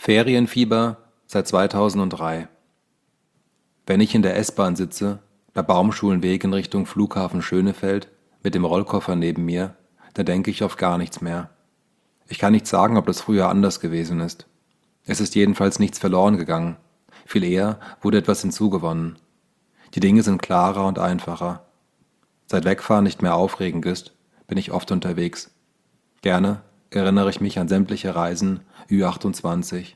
Ferienfieber seit 2003. Wenn ich in der S-Bahn sitze, bei Baumschulenweg in Richtung Flughafen Schönefeld, mit dem Rollkoffer neben mir, da denke ich auf gar nichts mehr. Ich kann nicht sagen, ob das früher anders gewesen ist. Es ist jedenfalls nichts verloren gegangen. Viel eher wurde etwas hinzugewonnen. Die Dinge sind klarer und einfacher. Seit Wegfahren nicht mehr aufregend ist, bin ich oft unterwegs. Gerne erinnere ich mich an sämtliche Reisen Ü28.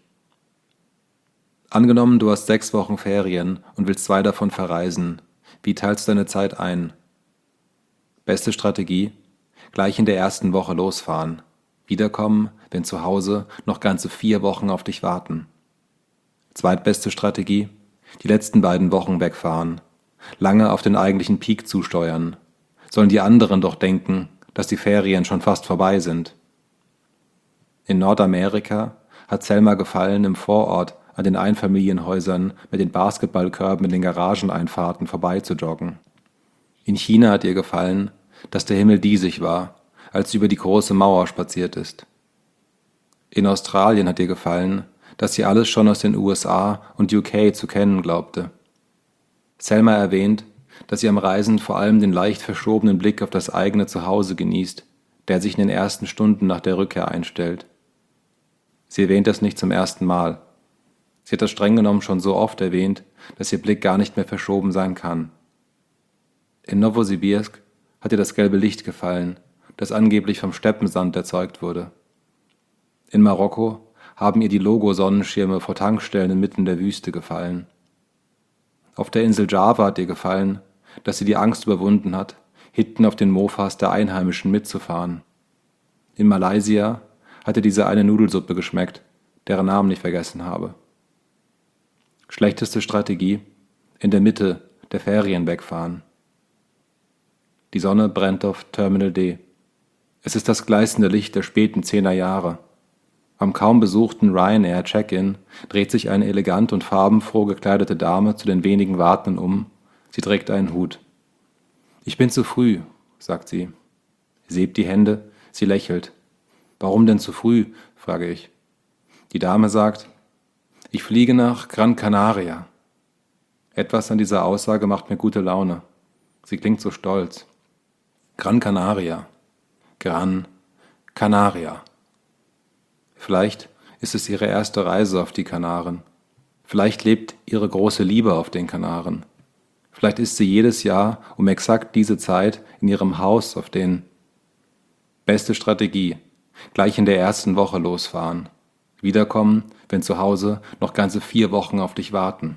Angenommen, du hast 6 Wochen Ferien und willst 2 davon verreisen. Wie teilst du deine Zeit ein? Beste Strategie? Gleich in der ersten Woche losfahren. Wiederkommen, wenn zu Hause noch ganze 4 Wochen auf dich warten. Zweitbeste Strategie? Die letzten 2 Wochen wegfahren. Lange auf den eigentlichen Peak zusteuern. Sollen die anderen doch denken, dass die Ferien schon fast vorbei sind. In Nordamerika hat Selma gefallen, im Vorort an den Einfamilienhäusern mit den Basketballkörben in den Garageneinfahrten vorbeizujoggen. In China hat ihr gefallen, dass der Himmel diesig war, als sie über die große Mauer spaziert ist. In Australien hat ihr gefallen, dass sie alles schon aus den USA und UK zu kennen glaubte. Selma erwähnt, dass sie am Reisen vor allem den leicht verschobenen Blick auf das eigene Zuhause genießt, der sich in den ersten Stunden nach der Rückkehr einstellt. Sie erwähnt das nicht zum ersten Mal. Sie hat das streng genommen schon so oft erwähnt, dass ihr Blick gar nicht mehr verschoben sein kann. In Nowosibirsk hat ihr das gelbe Licht gefallen, das angeblich vom Steppensand erzeugt wurde. In Marokko haben ihr die Logo-Sonnenschirme vor Tankstellen inmitten der Wüste gefallen. Auf der Insel Java hat ihr gefallen, dass sie die Angst überwunden hat, hinten auf den Mofas der Einheimischen mitzufahren. In Malaysia hat ihr diese eine Nudelsuppe geschmeckt, deren Namen ich vergessen habe. Schlechteste Strategie: in der Mitte der Ferien wegfahren. Die Sonne brennt auf Terminal D. Es ist das gleißende Licht der späten 10er Jahre. Am kaum besuchten Ryanair Check-in dreht sich eine elegant und farbenfroh gekleidete Dame zu den wenigen Wartenden um. Sie trägt einen Hut. »Ich bin zu früh«, sagt sie. Sie hebt die Hände, sie lächelt. »Warum denn zu früh?«, frage ich. Die Dame sagt, »Ich fliege nach Gran Canaria.« Etwas an dieser Aussage macht mir gute Laune. Sie klingt so stolz. Gran Canaria. Gran Canaria. Vielleicht ist es ihre erste Reise auf die Kanaren. Vielleicht lebt ihre große Liebe auf den Kanaren. Vielleicht ist sie jedes Jahr um exakt diese Zeit in ihrem Haus auf den... Beste Strategie: gleich in der ersten Woche losfahren. Wiederkommen, wenn zu Hause noch ganze 4 Wochen auf dich warten.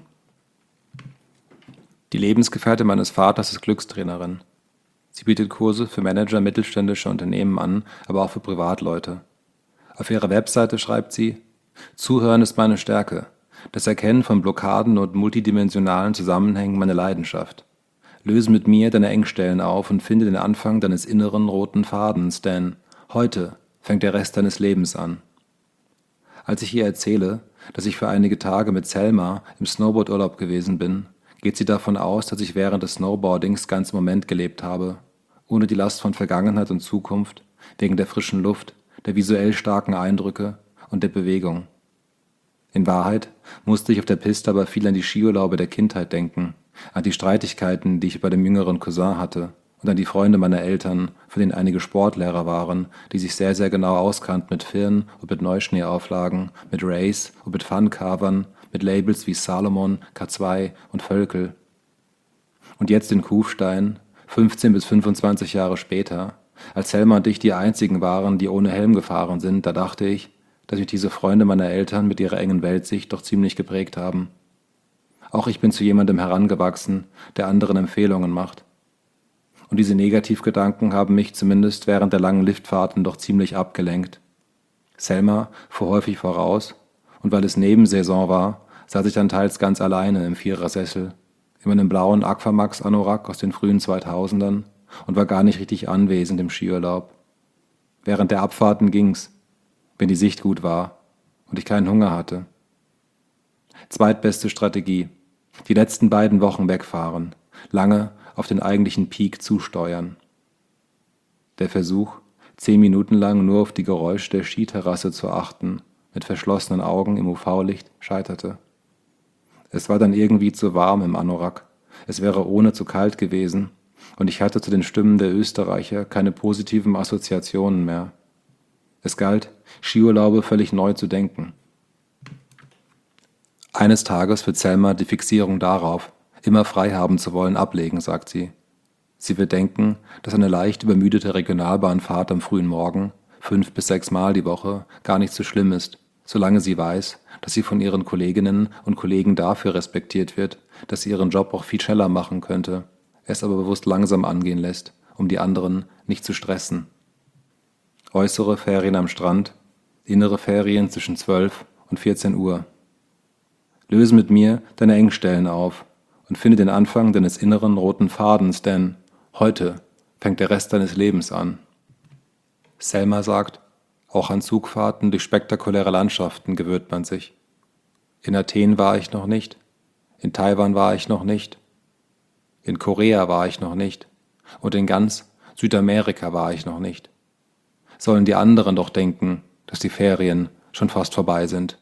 Die Lebensgefährtin meines Vaters ist Glückstrainerin. Sie bietet Kurse für Manager mittelständischer Unternehmen an, aber auch für Privatleute. Auf ihrer Webseite schreibt sie: Zuhören ist meine Stärke. Das Erkennen von Blockaden und multidimensionalen Zusammenhängen meine Leidenschaft. Löse mit mir deine Engstellen auf und finde den Anfang deines inneren roten Fadens, denn heute fängt der Rest deines Lebens an. Als ich ihr erzähle, dass ich für einige Tage mit Selma im Snowboardurlaub gewesen bin, geht sie davon aus, dass ich während des Snowboardings ganz im Moment gelebt habe, ohne die Last von Vergangenheit und Zukunft, wegen der frischen Luft, der visuell starken Eindrücke und der Bewegung. In Wahrheit musste ich auf der Piste aber viel an die Skiurlaube der Kindheit denken, an die Streitigkeiten, die ich bei dem jüngeren Cousin hatte, und an die Freunde meiner Eltern, von denen einige Sportlehrer waren, die sich sehr, sehr genau auskannten mit Firn und mit Neuschneeauflagen, mit Race und mit Fun-Covern, mit Labels wie Salomon, K2 und Völkel. Und jetzt in Kufstein, 15 bis 25 Jahre später, als Selma und ich die einzigen waren, die ohne Helm gefahren sind, da dachte ich, dass mich diese Freunde meiner Eltern mit ihrer engen Weltsicht doch ziemlich geprägt haben. Auch ich bin zu jemandem herangewachsen, der anderen Empfehlungen macht. Und diese Negativgedanken haben mich zumindest während der langen Liftfahrten doch ziemlich abgelenkt. Selma fuhr häufig voraus, und weil es Nebensaison war, saß ich dann teils ganz alleine im Vierersessel, in meinem blauen Aquamax-Anorak aus den frühen 2000ern und war gar nicht richtig anwesend im Skiurlaub. Während der Abfahrten ging's, wenn die Sicht gut war und ich keinen Hunger hatte. Zweitbeste Strategie: die letzten 2 Wochen wegfahren, lange auf den eigentlichen Peak zusteuern. Der Versuch, 10 Minuten lang nur auf die Geräusche der Skiterrasse zu achten mit verschlossenen Augen im UV-Licht scheiterte. Es war dann irgendwie zu warm im Anorak, es wäre ohne zu kalt gewesen, und ich hatte zu den Stimmen der Österreicher keine positiven Assoziationen mehr. Es galt, Skiurlaube völlig neu zu denken. Eines Tages wird Selma die Fixierung darauf, immer frei haben zu wollen, ablegen, sagt sie. Sie wird denken, dass eine leicht übermüdete Regionalbahnfahrt am frühen Morgen, 5 bis 6 Mal die Woche, gar nicht so schlimm ist, solange sie weiß, dass sie von ihren Kolleginnen und Kollegen dafür respektiert wird, dass sie ihren Job auch viel schneller machen könnte, es aber bewusst langsam angehen lässt, um die anderen nicht zu stressen. Äußere Ferien am Strand, innere Ferien zwischen 12 und 14 Uhr. Löse mit mir deine Engstellen auf und finde den Anfang deines inneren roten Fadens, denn heute fängt der Rest deines Lebens an. Selma sagt, auch an Zugfahrten durch spektakuläre Landschaften gewöhnt man sich. In Athen war ich noch nicht, in Taiwan war ich noch nicht, in Korea war ich noch nicht und in ganz Südamerika war ich noch nicht. Sollen die anderen doch denken, dass die Ferien schon fast vorbei sind.